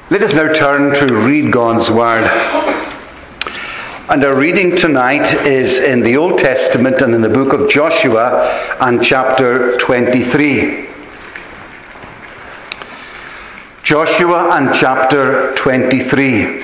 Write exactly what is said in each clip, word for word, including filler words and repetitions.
Let us now turn to read God's Word. And our reading tonight is in the Old Testament and in the book of Joshua and chapter twenty-three. Joshua and chapter twenty-three.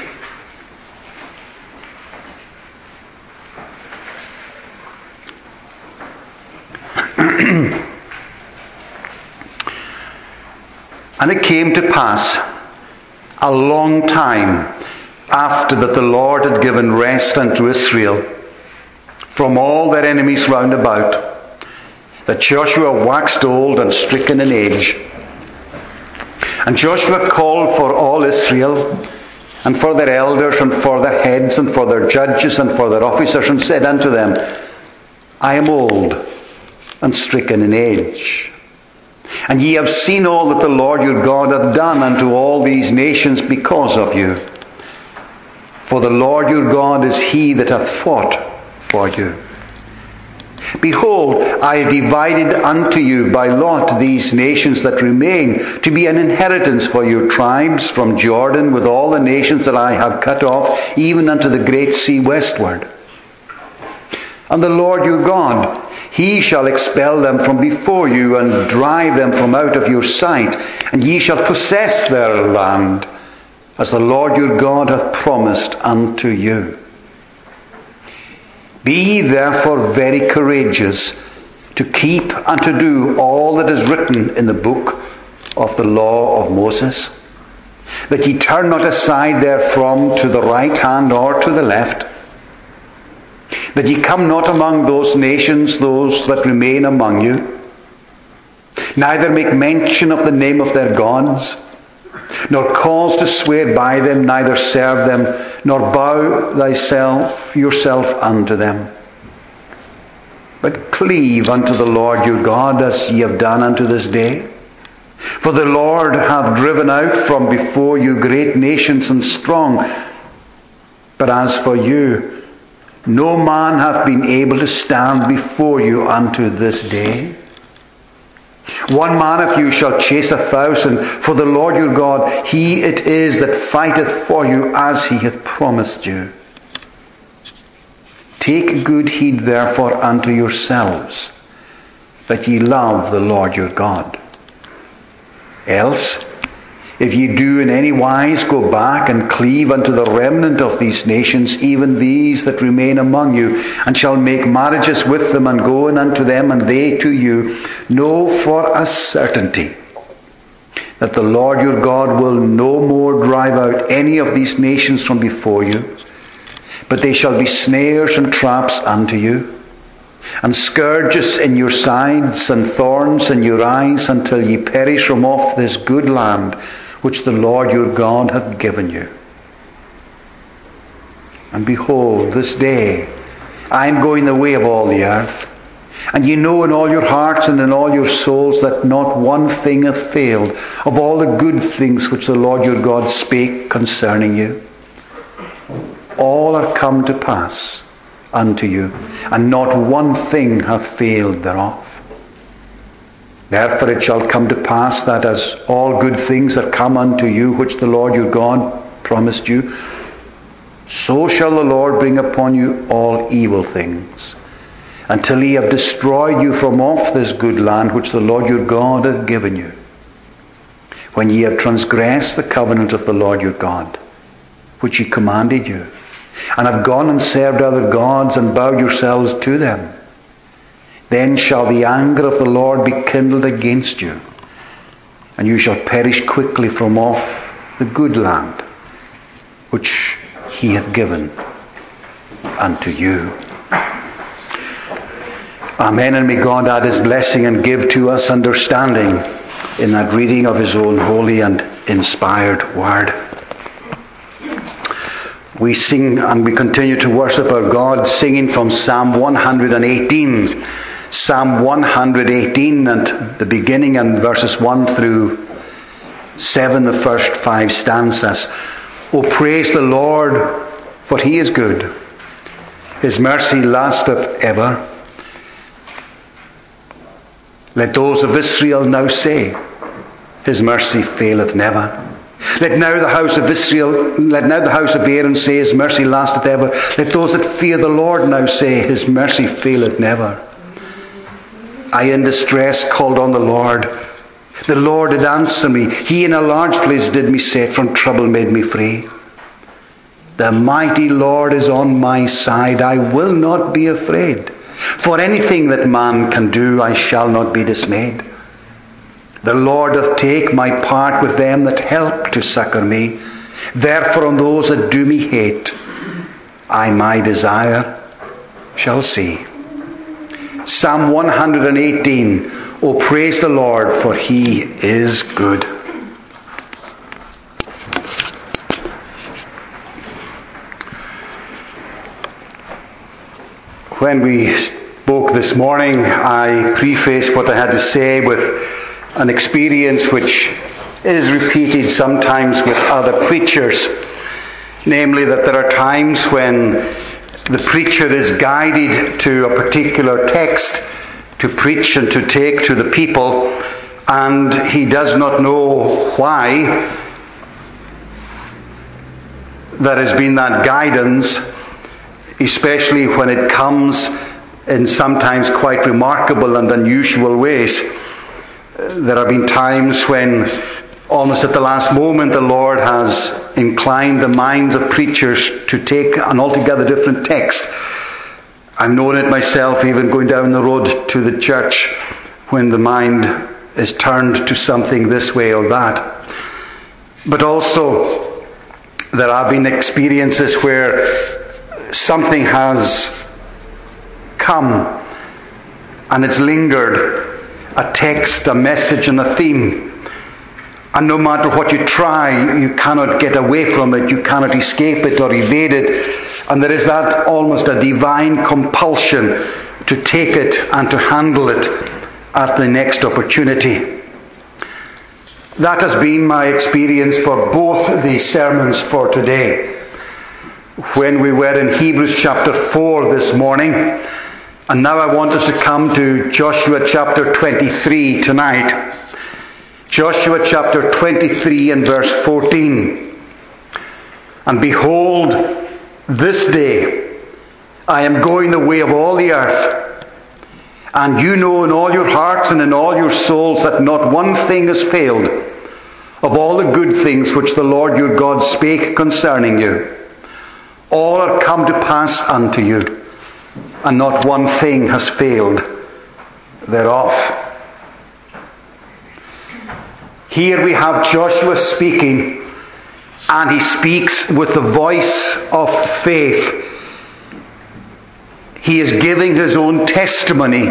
And it came to pass a long time after that the Lord had given rest unto Israel from all their enemies round about, that Joshua waxed old and stricken in age. And Joshua called for all Israel, and for their elders, and for their heads, and for their judges, and for their officers, and said unto them, I am old and stricken in age. And ye have seen all that the Lord your God hath done unto all these nations because of you. For the Lord your God is he that hath fought for you. Behold, I have divided unto you by lot these nations that remain, to be an inheritance for your tribes from Jordan, with all the nations that I have cut off, even unto the great sea westward. And the Lord your God, he shall expel them from before you, and drive them from out of your sight, and ye shall possess their land, as the Lord your God hath promised unto you. Be ye therefore very courageous, to keep and to do all that is written in the book of the law of Moses, that ye turn not aside therefrom to the right hand or to the left, that ye come not among those nations, those that remain among you, neither make mention of the name of their gods, nor cause to swear by them, neither serve them, nor bow thyself yourself unto them. But cleave unto the Lord your God, as ye have done unto this day. For the Lord hath driven out from before you great nations and strong. But as for you, no man hath been able to stand before you unto this day. One man of you shall chase a thousand, for the Lord your God, he it is that fighteth for you, as he hath promised you. Take good heed therefore unto yourselves, that ye love the Lord your God. Else, if ye do in any wise go back and cleave unto the remnant of these nations, even these that remain among you, and shall make marriages with them, and go in unto them, and they to you, know for a certainty that the Lord your God will no more drive out any of these nations from before you, but they shall be snares and traps unto you, and scourges in your sides, and thorns in your eyes, until ye perish from off this good land which the Lord your God hath given you. And behold, this day I am going the way of all the earth, and ye know in all your hearts and in all your souls that not one thing hath failed of all the good things which the Lord your God spake concerning you. All are come to pass unto you, and not one thing hath failed thereof. Therefore it shall come to pass that as all good things are come unto you, which the Lord your God promised you, so shall the Lord bring upon you all evil things, until he have destroyed you from off this good land which the Lord your God hath given you, when ye have transgressed the covenant of the Lord your God, which he commanded you, and have gone and served other gods, and bowed yourselves to them. Then shall the anger of the Lord be kindled against you, and you shall perish quickly from off the good land which he hath given unto you. Amen. And may God add his blessing and give to us understanding in that reading of his own holy and inspired word. We sing and we continue to worship our God, singing from Psalm one eighteen. Psalm one eighteen, and the beginning and verses one through seven, the first five stanzas. O praise the Lord, for he is good. His mercy lasteth ever. Let those of Israel now say, his mercy faileth never. Let now the house of Israel, let now the house of Aaron say, his mercy lasteth ever. Let those that fear the Lord now say, his mercy faileth never. I in distress called on the Lord. The Lord did answer me. He in a large place did me set, from trouble made me free. The mighty Lord is on my side. I will not be afraid. For anything that man can do, I shall not be dismayed. The Lord doth take my part with them that help to succour me. Therefore on those that do me hate, I my desire shall see. Psalm one hundred eighteen. Oh, praise the Lord, for he is good. When we spoke this morning, I prefaced what I had to say with an experience which is repeated sometimes with other preachers. Namely, that there are times when the preacher is guided to a particular text to preach and to take to the people, and he does not know why there has been that guidance, especially when it comes in sometimes quite remarkable and unusual ways. There have been times when almost at the last moment the Lord has inclined the minds of preachers to take an altogether different text. I've known it myself, even going down the road to the church, when the mind is turned to something this way or that. But also there have been experiences where something has come and it's lingered, a text, a message and a theme. And no matter what you try, you cannot get away from it, you cannot escape it or evade it. And there is that almost a divine compulsion to take it and to handle it at the next opportunity. That has been my experience for both the sermons for today. When we were in Hebrews chapter four this morning, and now I want us to come to Joshua chapter twenty-three tonight. Joshua chapter twenty-three and verse fourteen. And behold, this day I am going the way of all the earth, and you know in all your hearts and in all your souls that not one thing has failed of all the good things which the Lord your God spake concerning you. All are come to pass unto you, and not one thing has failed thereof. Here we have Joshua speaking, and he speaks with the voice of faith. He is giving his own testimony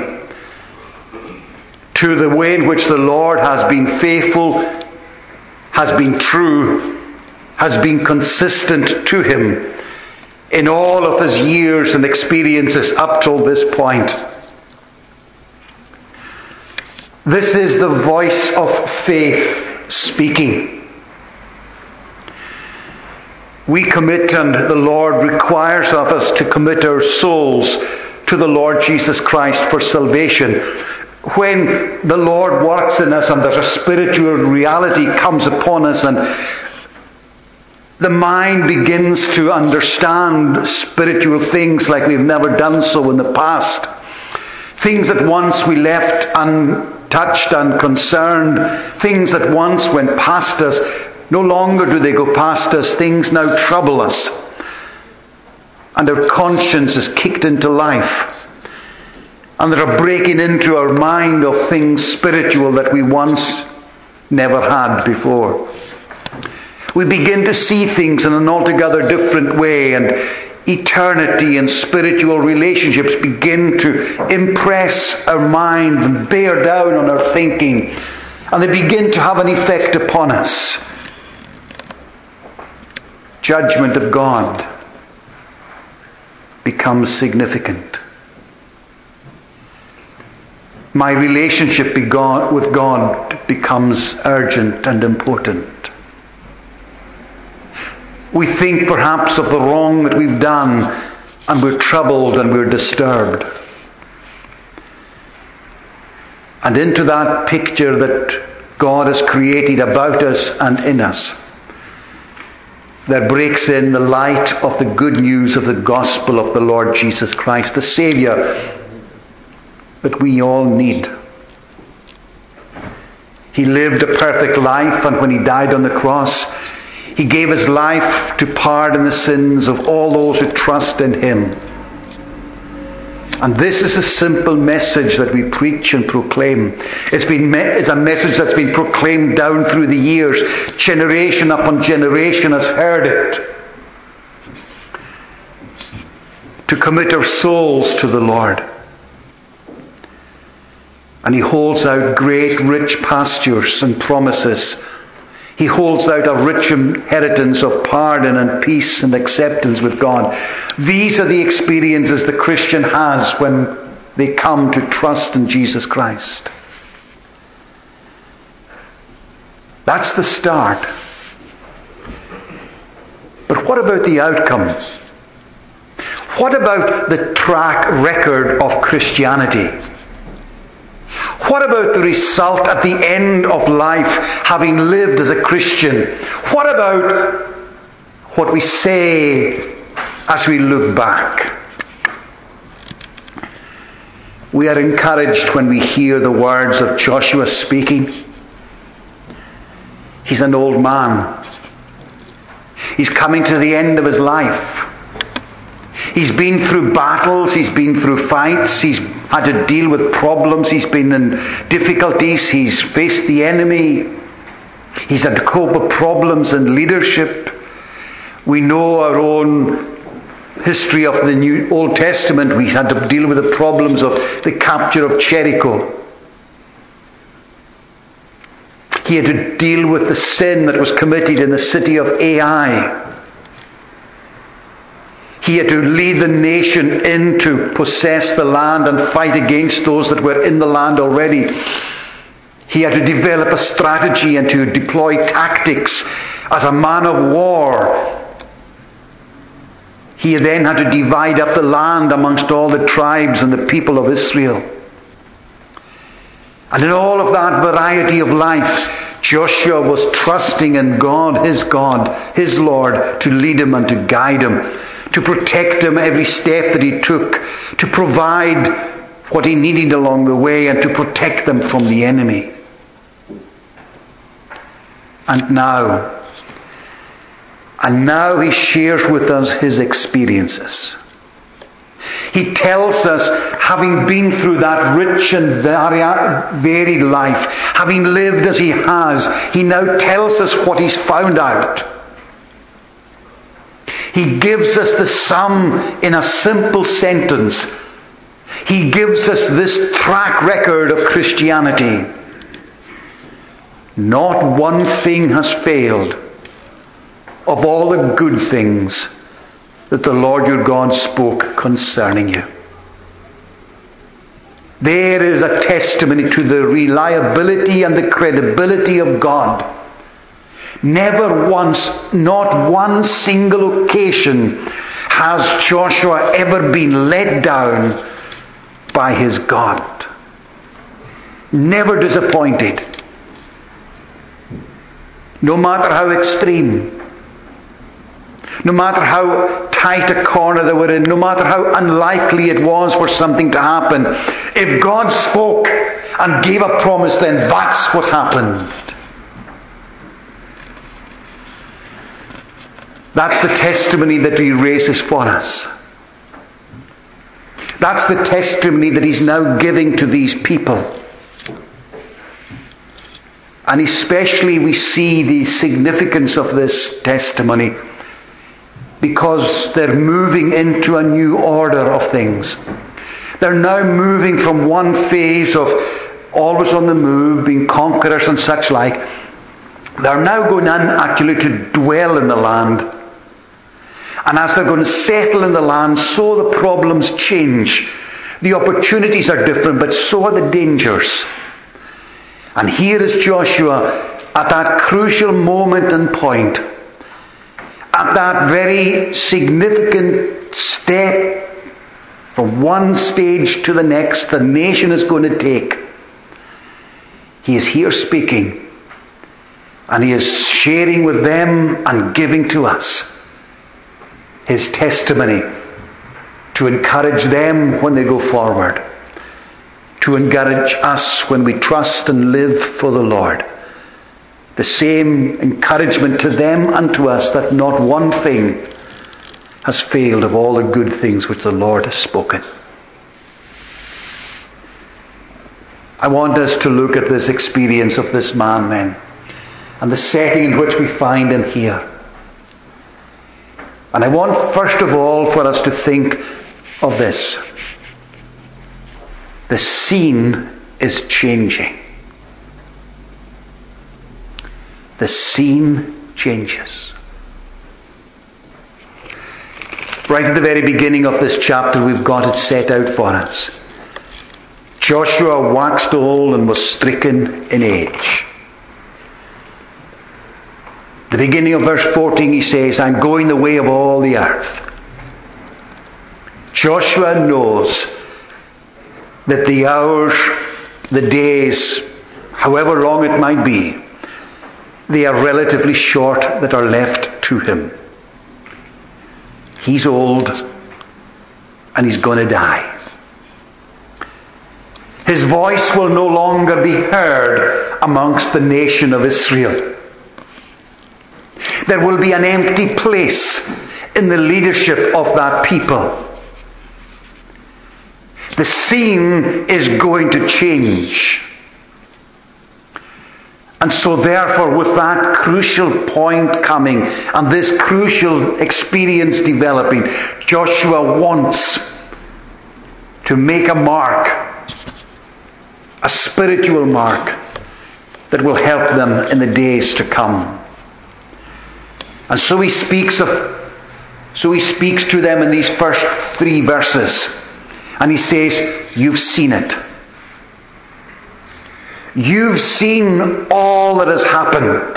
to the way in which the Lord has been faithful, has been true, has been consistent to him in all of his years and experiences up till this point. This is the voice of faith speaking. We commit, and the Lord requires of us to commit our souls to the Lord Jesus Christ for salvation. When the Lord works in us and there's a spiritual reality comes upon us and the mind begins to understand spiritual things like we've never done so in the past. Things that once we left untouched, unconcerned, things that once went past us, no longer do they go past us. Things now trouble us. And our conscience is kicked into life. And there are breaking into our mind of things spiritual that we once never had before. We begin to see things in an altogether different way, and eternity and spiritual relationships begin to impress our mind and bear down on our thinking, and they begin to have an effect upon us. Judgment of God becomes significant. My relationship with God becomes urgent and important. We think perhaps of the wrong that we've done, and we're troubled and we're disturbed. And into that picture that God has created about us and in us, there breaks in the light of the good news of the gospel of the Lord Jesus Christ, the Saviour that we all need. He lived a perfect life, and when he died on the cross, he gave his life to pardon the sins of all those who trust in him. And this is a simple message that we preach and proclaim. It's been it's a message that's been proclaimed down through the years. Generation upon generation has heard it. To commit our souls to the Lord. And he holds out great rich pastures and promises. He holds out a rich inheritance of pardon and peace and acceptance with God. These are the experiences the Christian has when they come to trust in Jesus Christ. That's the start. But what about the outcome? What about the track record of Christianity? What about the result at the end of life, having lived as a Christian? What about what we say as we look back? We are encouraged when we hear the words of Joshua speaking. He's an old man. He's coming to the end of his life. He's been through battles, he's been through fights, he's had to deal with problems, he's been in difficulties, he's faced the enemy, he's had to cope with problems in leadership. We know our own history of the New Old Testament. We had to deal with the problems of the capture of Jericho. He had to deal with the sin that was committed in the city of Ai. He had to lead the nation in to possess the land and fight against those that were in the land already. He had to develop a strategy and to deploy tactics as a man of war. He then had to divide up the land amongst all the tribes and the people of Israel. And in all of that variety of life, Joshua was trusting in God, his God, his Lord, to lead him and to guide him, to protect him every step that he took, to provide what he needed along the way, and to protect them from the enemy. And now, and now he shares with us his experiences. He tells us, having been through that rich and varied life, having lived as he has, he now tells us what he's found out. He gives us the sum in a simple sentence. He gives us this track record of Christianity. Not one thing has failed of all the good things that the Lord your God spoke concerning you. There is a testimony to the reliability and the credibility of God. Never once, not one single occasion, has Joshua ever been let down by his God. Never disappointed. No matter how extreme, no matter how tight a corner they were in, no matter how unlikely it was for something to happen, if God spoke and gave a promise, then that's what happened. That's the testimony that he raises for us. That's the testimony that he's now giving to these people. And especially we see the significance of this testimony because they're moving into a new order of things. They're now moving from one phase of always on the move, being conquerors and such like. They're now going in actually to dwell in the land. And as they're going to settle in the land, so the problems change. The opportunities are different, but so are the dangers. And here is Joshua at that crucial moment and point, at that very significant step from one stage to the next the nation is going to take. He is here speaking, and he is sharing with them and giving to us his testimony to encourage them when they go forward, to encourage us when we trust and live for the Lord. The same encouragement to them and to us that not one thing has failed of all the good things which the Lord has spoken. I want us to look at this experience of this man then, and the setting in which we find him here. And I want first of all for us to think of this. The scene is changing. The scene changes. Right at the very beginning of this chapter, we've got it set out for us. Joshua waxed old and was stricken in age. The beginning of verse fourteen, he says, I'm going the way of all the earth. Joshua knows that the hours, the days, however long it might be, they are relatively short that are left to him. He's old and he's going to die. His voice will no longer be heard amongst the nation of Israel. There will be an empty place in the leadership of that people. The scene is going to change. And so therefore, with that crucial point coming and this crucial experience developing, Joshua wants to make a mark, a spiritual mark that will help them in the days to come. And so he speaks of, so he speaks to them in these first three verses. And he says, you've seen it. You've seen all that has happened.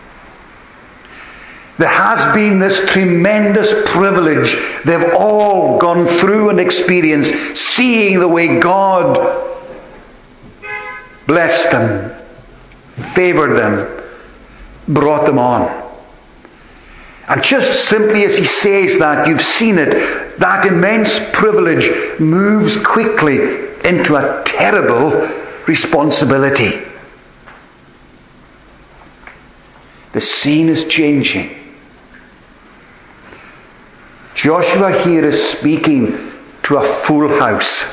There has been this tremendous privilege they've all gone through and experienced, seeing the way God blessed them, favored them, brought them on. And just simply as he says that, you've seen it, that immense privilege moves quickly into a terrible responsibility. The scene is changing. Joshua here is speaking to a full house.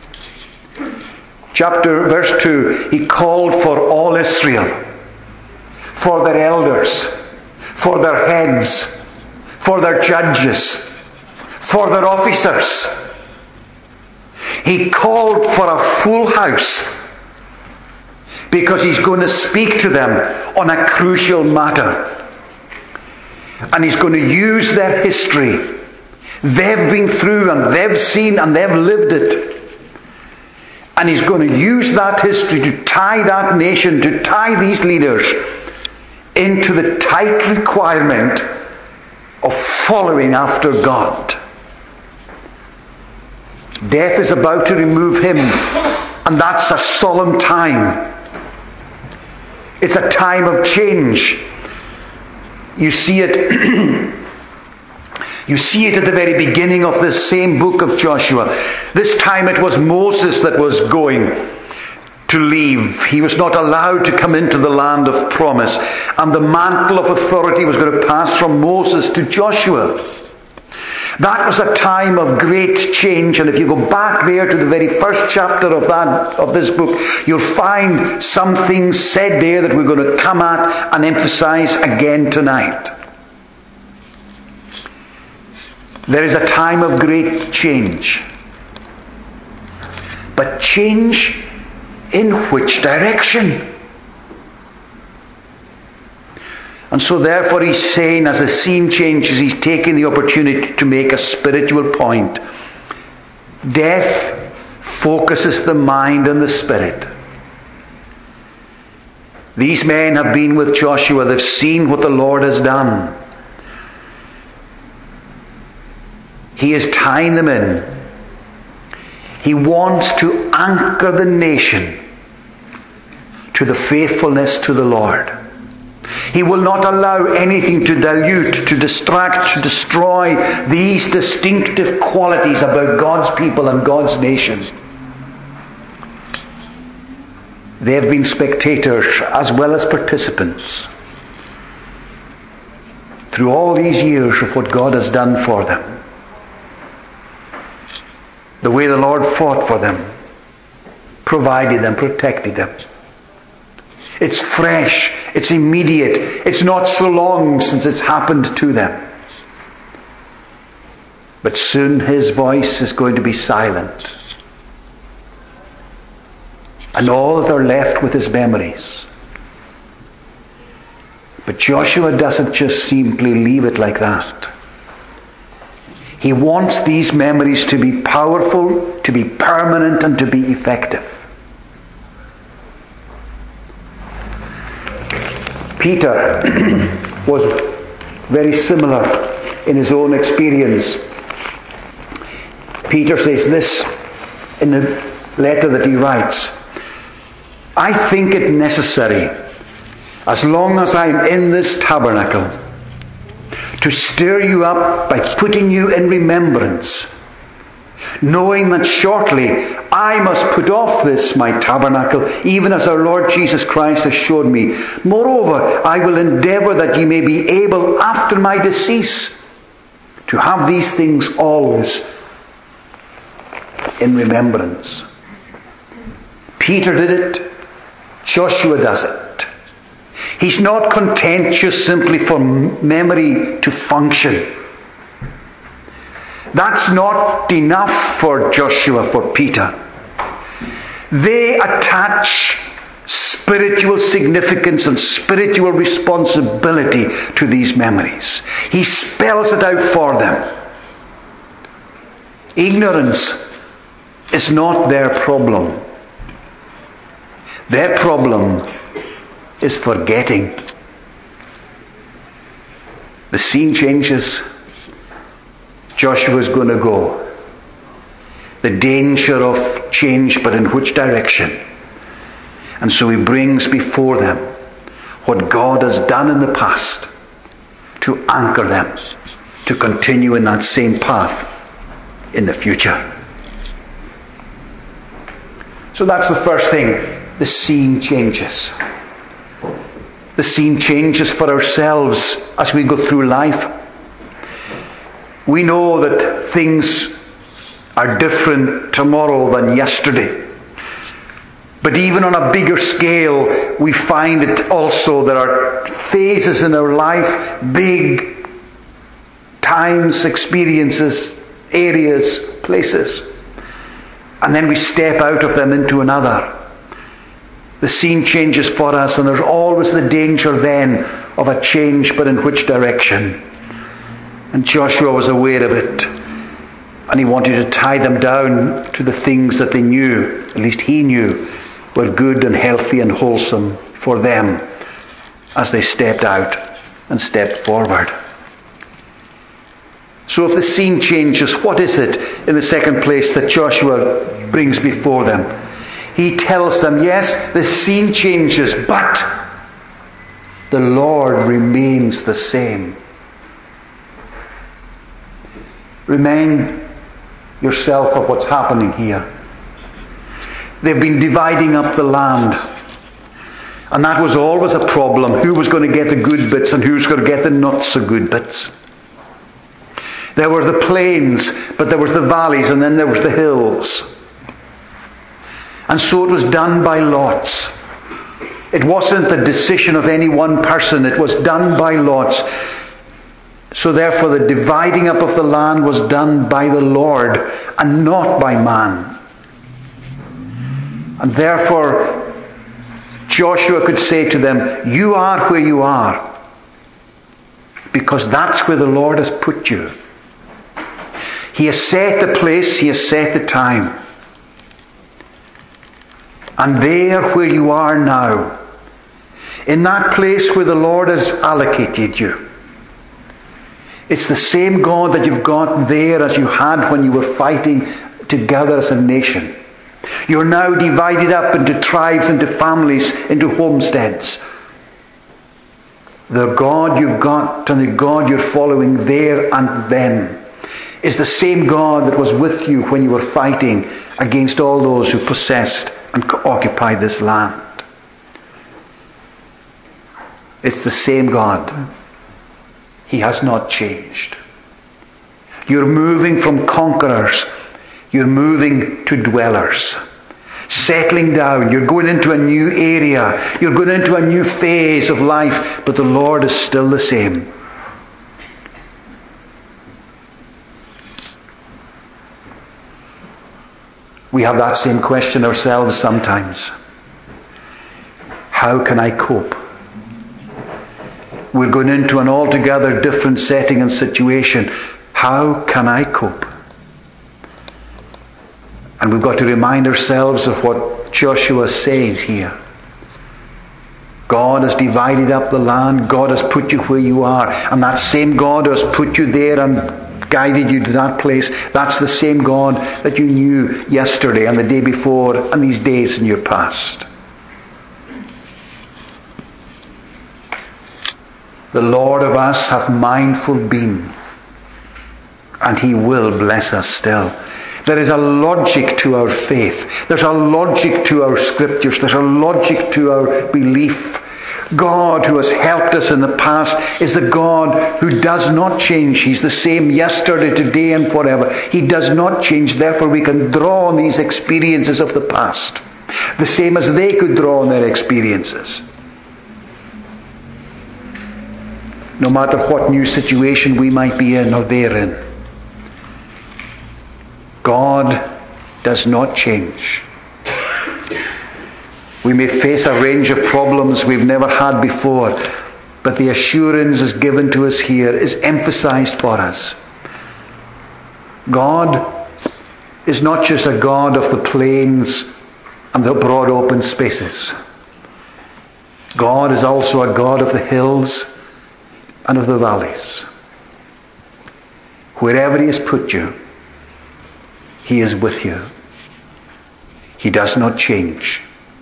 Chapter verse two, he called for all Israel, for their elders, for their heads, for their judges, for their officers. He called for a full house because he's going to speak to them on a crucial matter. And he's going to use their history. They've been through and they've seen and they've lived it. And he's going to use that history to tie that nation, to tie these leaders into the tight requirement of following after God. Death is about to remove him, and that's a solemn time. It's a time of change. You see it you see it at the very beginning of this same book of Joshua. This time it was Moses that was going to leave. He was not allowed to come into the land of promise. And the mantle of authority was going to pass from Moses to Joshua. That was a time of great change. And if you go back there to the very first chapter of that of this book, you'll find some things said there that we're going to come at and emphasize again tonight. There is a time of great change. But change in which direction? And so therefore he's saying, as the scene changes, he's taking the opportunity to make a spiritual point. Death focuses the mind and the spirit. These men have been with Joshua. They've seen what the Lord has done. He is tying them in. He wants to anchor the nation to the faithfulness to the Lord. He will not allow anything to dilute, to distract, to destroy these distinctive qualities about God's people and God's nation. They have been spectators as well as participants through all these years of what God has done for them. The way the Lord fought for them, provided them, protected them. It's fresh, it's immediate, it's not so long since it's happened to them. But soon his voice is going to be silent. And all that are left with his memories. But Joshua doesn't just simply leave it like that. He wants these memories to be powerful, to be permanent, and to be effective. Peter was very similar in his own experience. Peter says this in the letter that he writes: I think it necessary, as long as I'm in this tabernacle, to stir you up by putting you in remembrance, knowing that shortly I must put off this my tabernacle, even as our Lord Jesus Christ has showed me. Moreover, I will endeavour that ye may be able after my decease to have these things always in remembrance. Peter did it. Joshua does it. He's not content just simply for memory to function. That's not enough for Joshua, for Peter. They attach spiritual significance and spiritual responsibility to these memories. He spells it out for them. Ignorance is not their problem. Their problem is forgetting. The scene changes. Joshua is going to go. The danger of change, but in which direction? And so he brings before them what God has done in the past to anchor them to continue in that same path in the future. So that's the first thing. The scene changes. The scene changes for ourselves as we go through life. We know that things are different tomorrow than yesterday. But even on a bigger scale, we find it also there are phases in our life, big times, experiences, areas, places. And then we step out of them into another. The scene changes for us, and there's always the danger then of a change, but in which direction? And Joshua was aware of it. And he wanted to tie them down to the things that they knew, at least he knew, were good and healthy and wholesome for them as they stepped out and stepped forward. So if the scene changes, what is it in the second place that Joshua brings before them? He tells them, yes, the scene changes, but the Lord remains the same. Remind yourself of what's happening here. They've been dividing up the land. And that was always a problem. Who was going to get the good bits and who was going to get the not so good bits? There were the plains, but there was the valleys, and then there was the hills. And so it was done by lots. It wasn't the decision of any one person. It was done by lots. So therefore the dividing up of the land was done by the Lord and not by man. And therefore Joshua could say to them, you are where you are, because that's where the Lord has put you. He has set the place, he has set the time. And there where you are now, in that place where the Lord has allocated you, it's the same God that you've got there as you had when you were fighting together as a nation. You're now divided up into tribes, into families, into homesteads. The God you've got and the God you're following there and then is the same God that was with you when you were fighting against all those who possessed and occupied this land. It's the same God. He has not changed. You're moving from conquerors. You're moving to dwellers. Settling down. You're going into a new area. You're going into a new phase of life. But the Lord is still the same. We have that same question ourselves sometimes. How can I cope? We're going into an altogether different setting and situation. How can I cope? And we've got to remind ourselves of what Joshua says here. God has divided up the land. God has put you where you are. And that same God has put you there and guided you to that place. That's the same God that you knew yesterday and the day before and these days in your past. The Lord of us hath mindful been, and he will bless us still. There is a logic to our faith. There's a logic to our scriptures. There's a logic to our belief. God who has helped us in the past is the God who does not change. He's the same yesterday, today and forever. He does not change. Therefore we can draw on these experiences of the past, the same as they could draw on their experiences. No matter what new situation we might be in or they're in, God does not change. We may face a range of problems we've never had before, but the assurance is given to us here, is emphasized for us. God is not just a God of the plains and the broad open spaces. God is also a God of the hills and of the valleys. Wherever he has put you, he is with you. He does not change.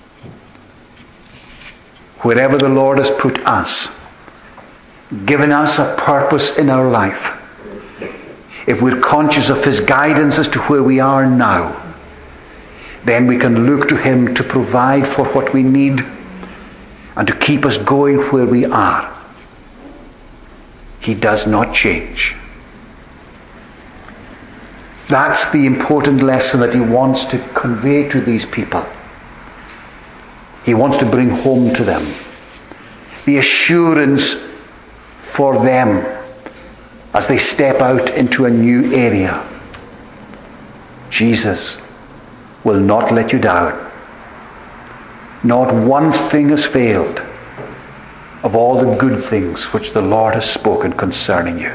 Wherever the Lord has put us, given us a purpose in our life, if we're conscious of his guidance as to where we are now, then we can look to him to provide for what we need and to keep us going where we are. He does not change. That's the important lesson that he wants to convey to these people. He wants to bring home to them the assurance for them as they step out into a new area. Jesus will not let you down. Not one thing has failed of all the good things which the Lord has spoken concerning you.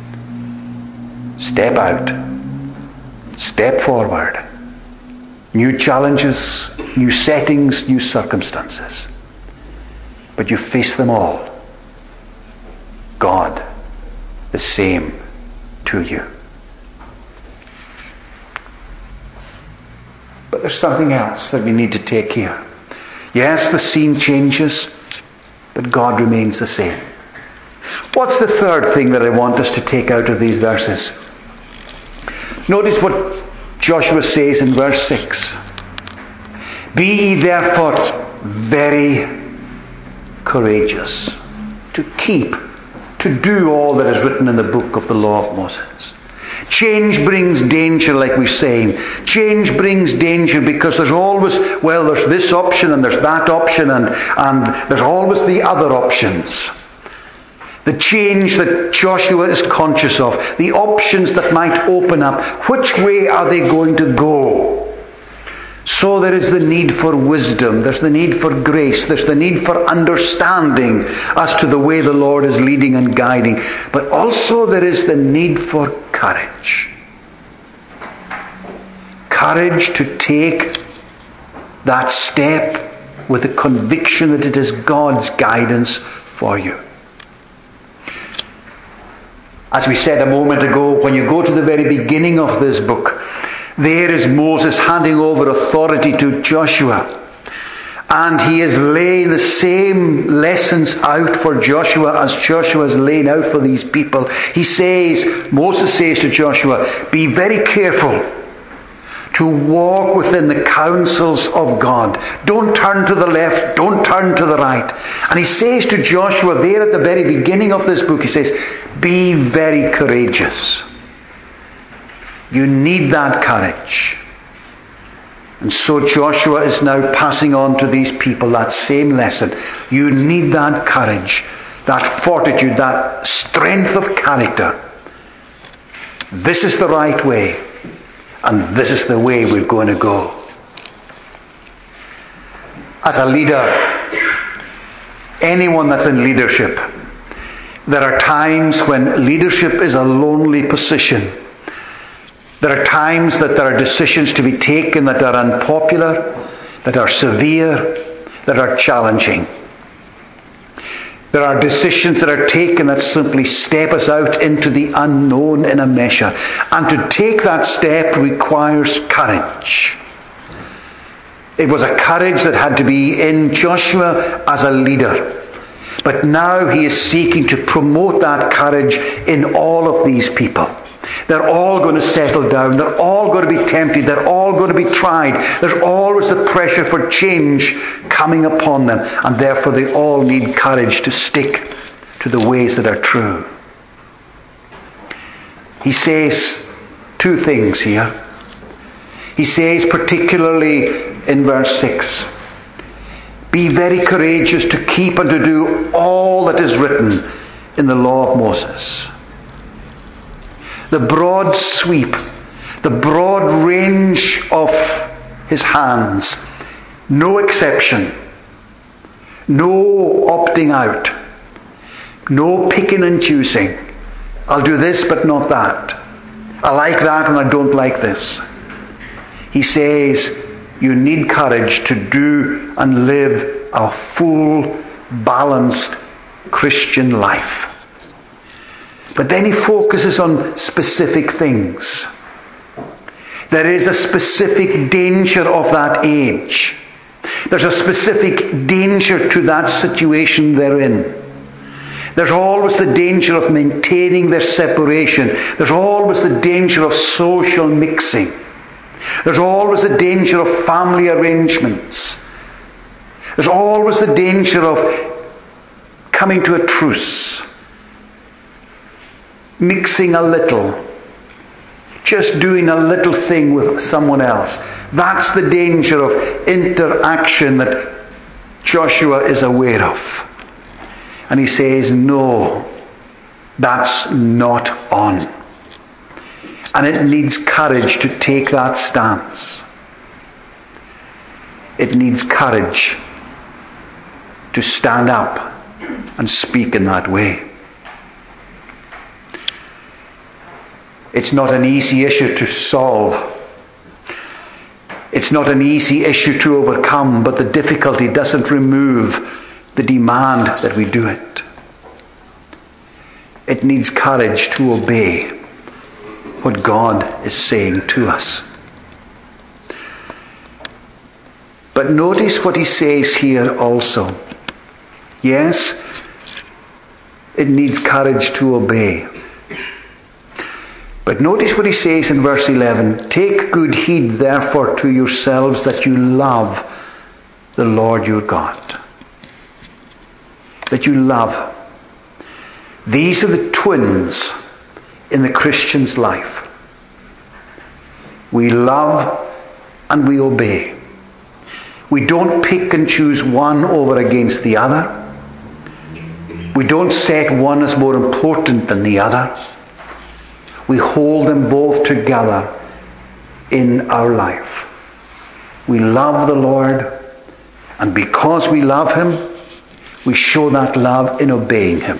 Step out. Step forward. New challenges, new settings, new circumstances. But you face them all. God, the same to you. But there's something else that we need to take here. Yes, the scene changes, but God remains the same. What's the third thing that I want us to take out of these verses? Notice what Joshua says in verse six. Be ye therefore very courageous to keep, to do all that is written in the book of the law of Moses. Change brings danger, like we're saying. Change brings danger because there's always, well, there's this option and there's that option and, and there's always the other options. The change that Joshua is conscious of, the options that might open up, which way are they going to go? So there is the need for wisdom, there's the need for grace, there's the need for understanding as to the way the Lord is leading and guiding. But also there is the need for courage. Courage to take that step with the conviction that it is God's guidance for you. As we said a moment ago, when you go to the very beginning of this book, there is Moses handing over authority to Joshua. And he is laying the same lessons out for Joshua as Joshua is laying out for these people. He says, Moses says to Joshua, be very careful to walk within the counsels of God. Don't turn to the left, don't turn to the right. And he says to Joshua there at the very beginning of this book, he says, be very courageous. You need that courage. And so Joshua is now passing on to these people that same lesson. You need that courage, that fortitude, that strength of character. This is the right way, and this is the way we're going to go. As a leader, anyone that's in leadership, there are times when leadership is a lonely position. There are times that there are decisions to be taken that are unpopular, that are severe, that are challenging. There are decisions that are taken that simply step us out into the unknown in a measure. And to take that step requires courage. It was a courage that had to be in Joshua as a leader. But now he is seeking to promote that courage in all of these people. They're all going to settle down. They're all going to be tempted. They're all going to be tried. There's always the pressure for change coming upon them. And therefore they all need courage to stick to the ways that are true. He says two things here. He says particularly in verse six, be very courageous to keep and to do all that is written in the law of Moses. The broad sweep, the broad range of his hands, no exception, no opting out, no picking and choosing. I'll do this but not that. I like that and I don't like this. He says you need courage to do and live a full, balanced Christian life. But then he focuses on specific things. There is a specific danger of that age. There's a specific danger to that situation they're in. There's always the danger of maintaining their separation. There's always the danger of social mixing. There's always the danger of family arrangements. There's always the danger of coming to a truce. Mixing a little, just doing a little thing with someone else. That's the danger of interaction that Joshua is aware of. And he says, no, that's not on. And it needs courage to take that stance. It needs courage to stand up and speak in that way. It's not an easy issue to solve. It's not an easy issue to overcome, but the difficulty doesn't remove the demand that we do it. It needs courage to obey what God is saying to us. But notice what he says here also. Yes, it needs courage to obey. But notice what he says in verse eleven. Take good heed therefore to yourselves that you love the Lord your God. That you love. These are the twins in the Christian's life. We love and we obey. We don't pick and choose one over against the other. We don't set one as more important than the other. We hold them both together in our life. We love the Lord, and because we love him, we show that love in obeying him.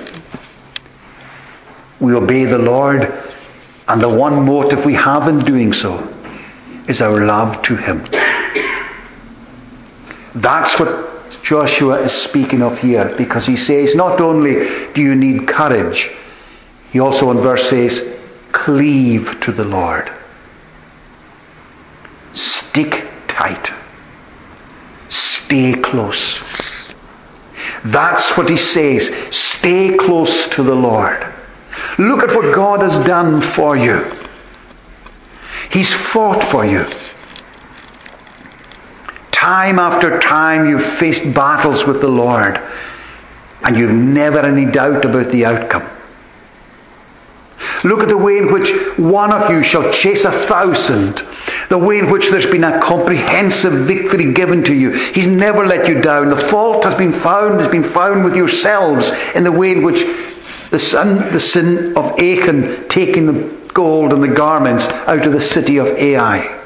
We obey the Lord, and the one motive we have in doing so is our love to him. That's what Joshua is speaking of here, because he says not only do you need courage, he also in verse says, cleave to the Lord. Stick tight. Stay close. That's what he says. Stay close to the Lord. Look at what God has done for you. He's fought for you. Time after time you've faced battles with the Lord, and you've never any doubt about the outcome. Look at the way in which one of you shall chase a thousand. The way in which there's been a comprehensive victory given to you. He's never let you down. The fault has been found, has been found with yourselves in the way in which the son, the sin of Achan taking the gold and the garments out of the city of Ai.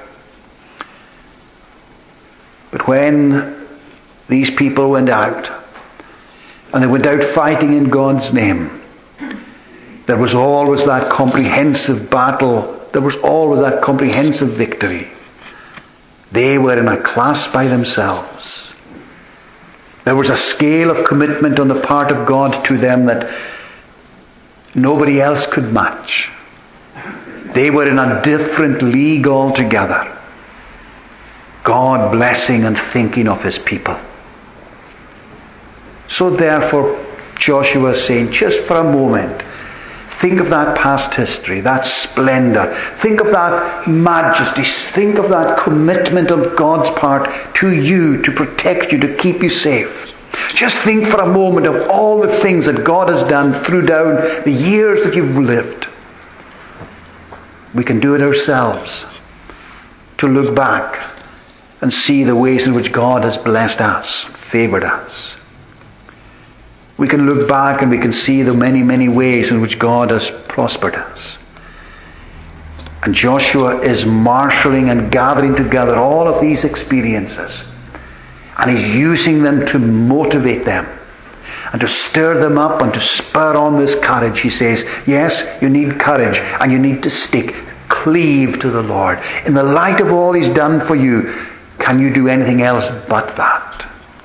But when these people went out, and they went out fighting in God's name, there was always that comprehensive battle. There was always that comprehensive victory. They were in a class by themselves. There was a scale of commitment on the part of God to them that nobody else could match. They were in a different league altogether. God blessing and thinking of his people. So therefore, Joshua is saying, just for a moment, think of that past history, that splendor. Think of that majesty. Think of that commitment of God's part to you, to protect you, to keep you safe. Just think for a moment of all the things that God has done through down the years that you've lived. We can do it ourselves, to look back and see the ways in which God has blessed us, favored us. We can look back and we can see the many, many ways in which God has prospered us. And Joshua is marshalling and gathering together all of these experiences. And he's using them to motivate them and to stir them up and to spur on this courage. He says, yes, you need courage and you need to stick. Cleave to the Lord. In the light of all he's done for you, can you do anything else but that?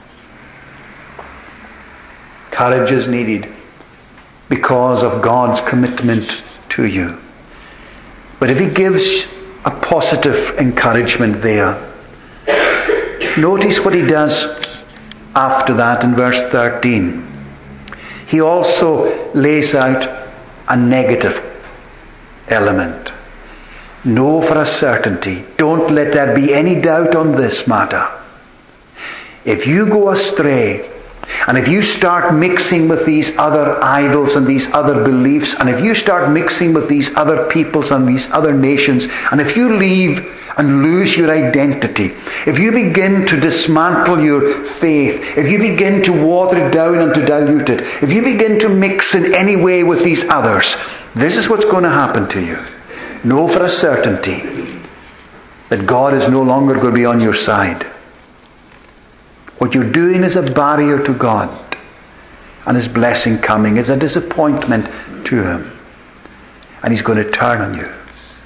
Courage is needed because of God's commitment to you. But if he gives a positive encouragement there, notice what he does after that in verse thirteen. He also lays out a negative element. Know for a certainty, don't let there be any doubt on this matter. If you go astray, and if you start mixing with these other idols and these other beliefs, and if you start mixing with these other peoples and these other nations, and if you leave and lose your identity, if you begin to dismantle your faith, if you begin to water it down and to dilute it, if you begin to mix in any way with these others, this is what's going to happen to you. Know for a certainty that God is no longer going to be on your side. What you're doing is a barrier to God and his blessing coming. It's a disappointment to him. And he's going to turn on you.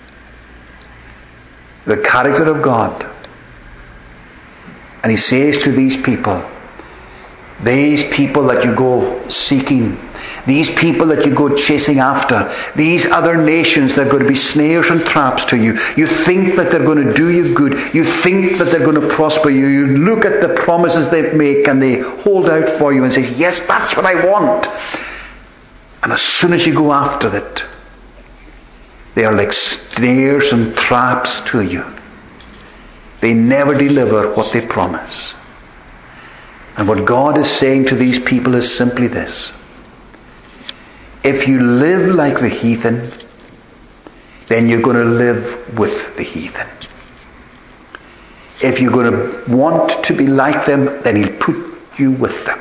The character of God. And he says to these people, these people that you go seeking, these people that you go chasing after, these other nations that are going to be snares and traps to you. You think that they're going to do you good. You think that they're going to prosper you. You look at the promises they make and they hold out for you and say, yes, that's what I want. And as soon as you go after it, they are like snares and traps to you. They never deliver what they promise. And what God is saying to these people is simply this. If you live like the heathen, then you're going to live with the heathen. If you're going to want to be like them, then he'll put you with them.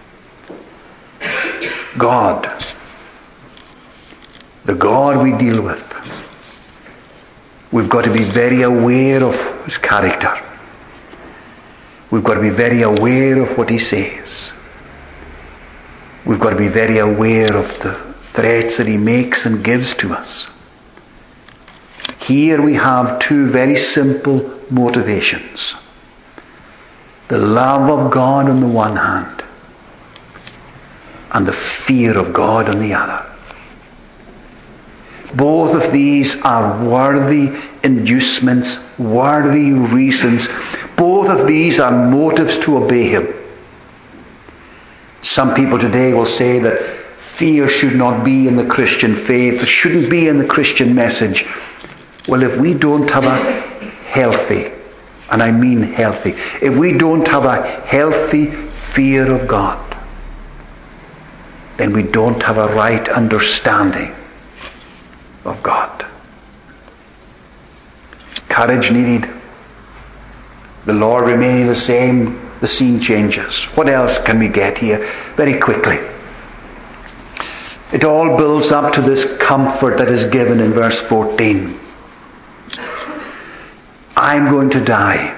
God, the God we deal with, we've got to be very aware of his character. We've got to be very aware of what he says. We've got to be very aware of the threats that he makes and gives to us. Here we have two very simple motivations. The love of God on the one hand, and the fear of God on the other. Both of these are worthy inducements, worthy reasons. Both both of these are motives to obey him. Some people today will say that fear should not be in the Christian faith. It shouldn't be in the Christian message. Well, if we don't have a healthy, and I mean healthy, if we don't have a healthy fear of God, then we don't have a right understanding of God. Courage needed. The Lord remaining the same, the scene changes. What else can we get here? Very quickly. It all builds up to this comfort that is given in verse fourteen. I'm going to die.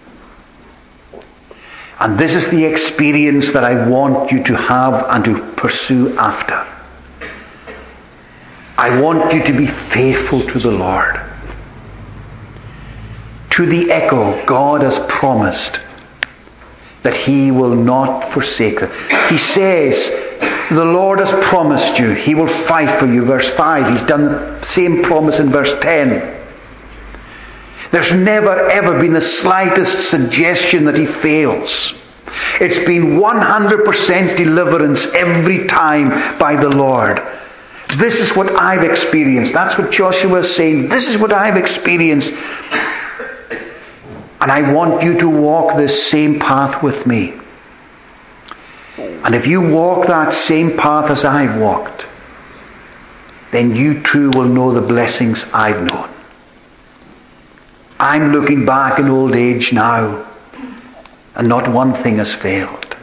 And this is the experience that I want you to have and to pursue after. I want you to be faithful to the Lord. To the echo, God has promised that he will not forsake them. He says, the Lord has promised you, he will fight for you. Verse five, he's done the same promise in verse ten. There's never ever been the slightest suggestion that he fails. It's been one hundred percent deliverance every time by the Lord. This is what I've experienced. That's what Joshua is saying. This is what I've experienced. And I want you to walk this same path with me. And if you walk that same path as I've walked, then you too will know the blessings I've known. I'm looking back in old age now, and not one thing has failed.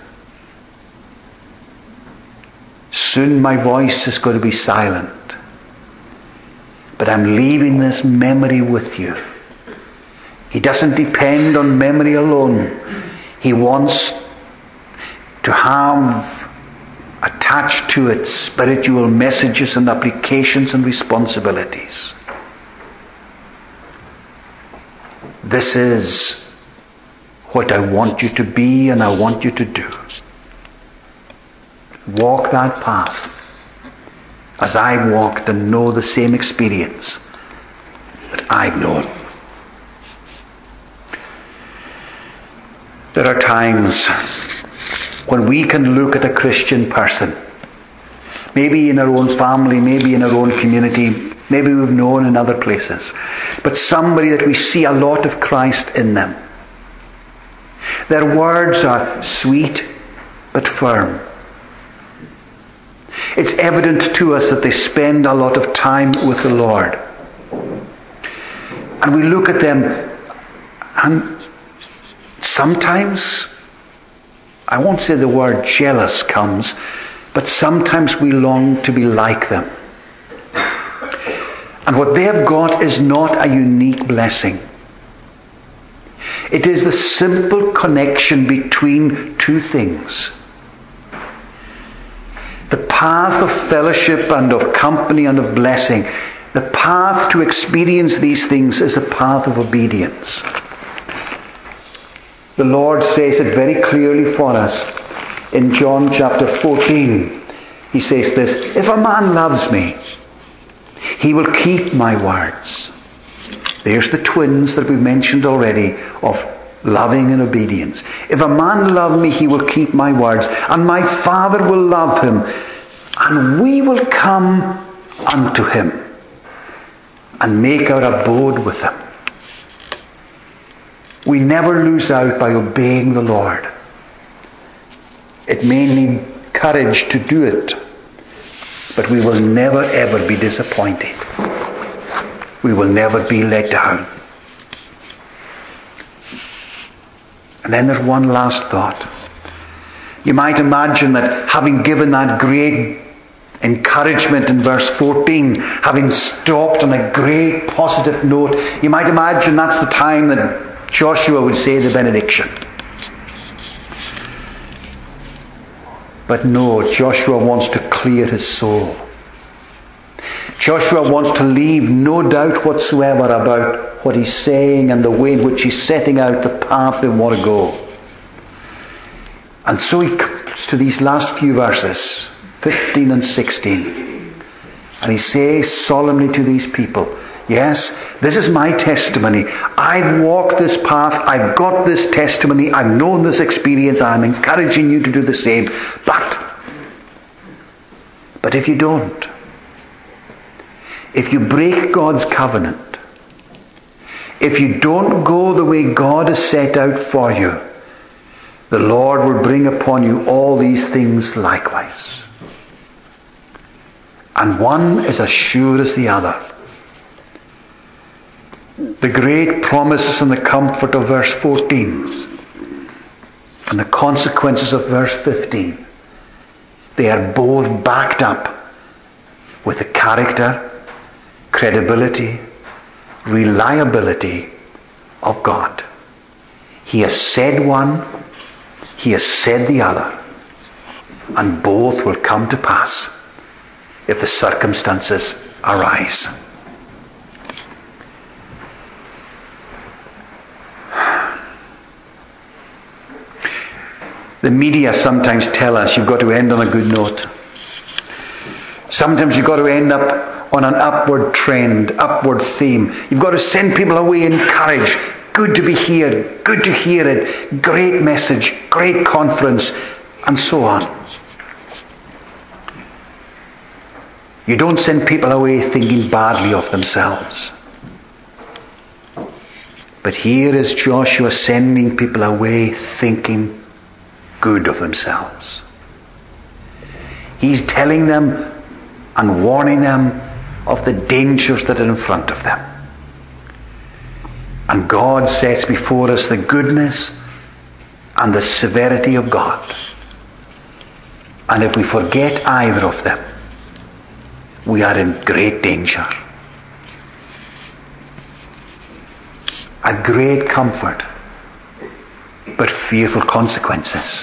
Soon my voice is going to be silent, but I'm leaving this memory with you. He doesn't depend on memory alone. He wants to have attached to it spiritual messages and applications and responsibilities. This is what I want you to be and I want you to do. Walk that path as I've walked and know the same experience that I've known. There are times when we can look at a Christian person, maybe in our own family, maybe in our own community, maybe we've known in other places, but somebody that we see a lot of Christ in them. Their words are sweet but firm. It's evident to us that they spend a lot of time with the Lord. And we look at them and sometimes, I won't say the word jealous comes, but sometimes we long to be like them. And what they have got is not a unique blessing. It is the simple connection between two things. The path of fellowship and of company and of blessing, the path to experience these things is a path of obedience. The Lord says it very clearly for us in John chapter fourteen. He says this, if a man loves me, he will keep my words. There's the twins that we mentioned already of loving and obedience. If a man love me, he will keep my words, and my Father will love him, and we will come unto him and make our abode with him. We never lose out by obeying the Lord. It may need courage to do it, but we will never ever be disappointed. We will never be let down. And then there's one last thought. You might imagine that having given that great encouragement in verse fourteen, having stopped on a great positive note, you might imagine that's the time that Joshua would say the benediction. But no, Joshua wants to clear his soul. Joshua wants to leave no doubt whatsoever about what he's saying and the way in which he's setting out the path they want to go. And so he comes to these last few verses, fifteen and sixteen. And he says solemnly to these people, Yes, this is my testimony. I've walked this path. I've got this testimony. I've known this experience. I'm encouraging you to do the same. But, but if you don't, if you break God's covenant, if you don't go the way God has set out for you, the Lord will bring upon you all these things likewise. And one is as sure as the other. The great promises and the comfort of verse fourteen and the consequences of verse fifteen, they are both backed up with the character, credibility, reliability of God. He has said one, He has said the other, and both will come to pass if the circumstances arise. The media sometimes tell us you've got to end on a good note. Sometimes you've got to end up on an upward trend, upward theme. You've got to send people away encouraged. Good to be here, good to hear it, great message, great conference, and so on. You don't send people away thinking badly of themselves. But here is Joshua sending people away thinking good of themselves. He's telling them and warning them of the dangers that are in front of them. And God sets before us the goodness and the severity of God. And if we forget either of them, we are in great danger. A great comfort, but fearful consequences.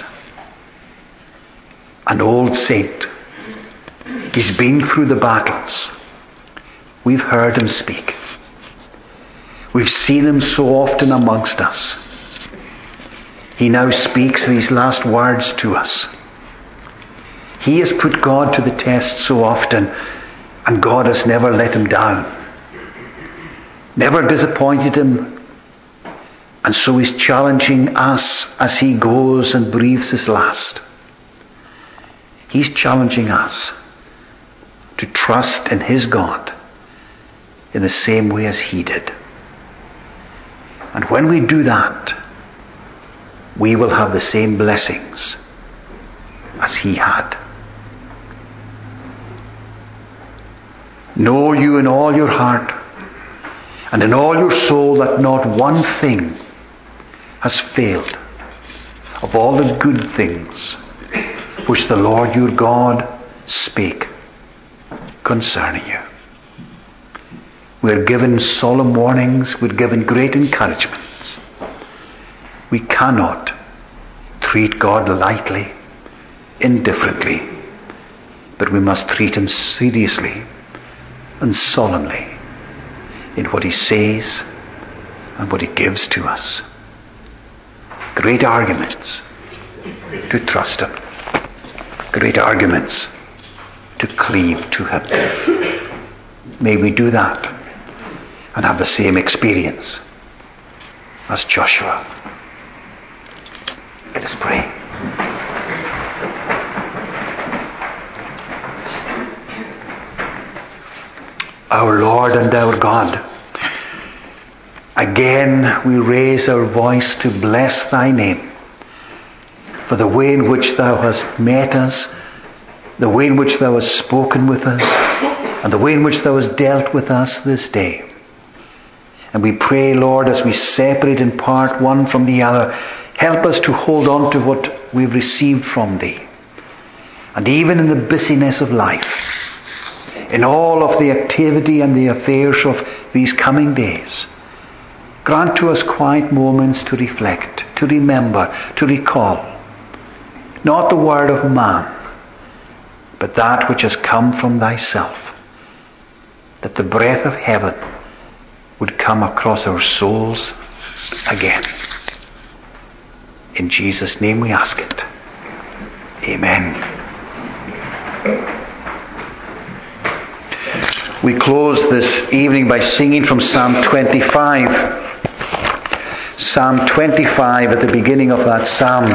An old saint. He's been through the battles. We've heard him speak. We've seen him so often amongst us. He now speaks these last words to us. He has put God to the test so often, and God has never let him down. Never disappointed him. And so he's challenging us as he goes and breathes his last. He's challenging us to trust in his God in the same way as he did. And when we do that, we will have the same blessings as he had. Know you in all your heart and in all your soul that not one thing has failed of all the good things which the Lord your God spake concerning you. We're given solemn warnings, we're given great encouragements. We cannot treat God lightly, indifferently, but we must treat him seriously and solemnly in what he says and what he gives to us. Great arguments to trust him. Great arguments to cleave to him. May we do that and have the same experience as Joshua. Let us pray. Our Lord and our God, again we raise our voice to bless thy name for the way in which thou hast met us, the way in which thou hast spoken with us, and the way in which thou hast dealt with us this day. And we pray, Lord, as we separate in part one from the other, help us to hold on to what we've received from thee. And even in the busyness of life, in all of the activity and the affairs of these coming days, grant to us quiet moments to reflect, to remember, to recall, not the word of man, but that which has come from thyself, that the breath of heaven would come across our souls again. In Jesus' name we ask it. Amen. We close this evening by singing from Psalm twenty-five. Psalm twenty-five, at the beginning of that psalm.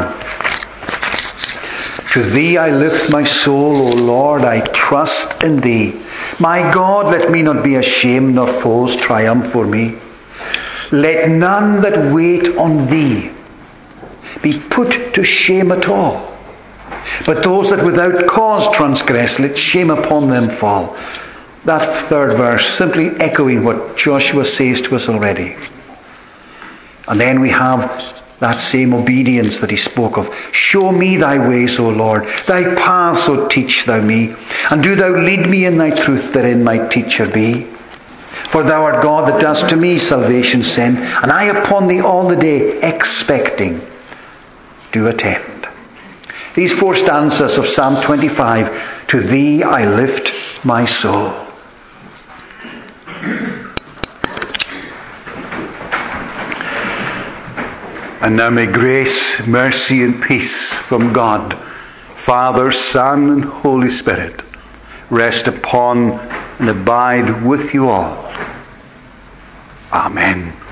To thee I lift my soul, O Lord, I trust in thee. My God, let me not be ashamed, nor foes triumph for me. Let none that wait on thee be put to shame at all. But those that without cause transgress, let shame upon them fall. That third verse, simply echoing what Joshua says to us already. And then we have that same obedience that he spoke of. Show me thy ways, O Lord, thy paths, O teach thou me. And do thou lead me in thy truth, therein my teacher be. For thou art God that dost to me salvation send, and I upon thee all the day, expecting, do attend. These four stanzas of Psalm twenty-five, to thee I lift my soul. And now may grace, mercy, and peace from God, Father, Son, and Holy Spirit rest upon and abide with you all. Amen.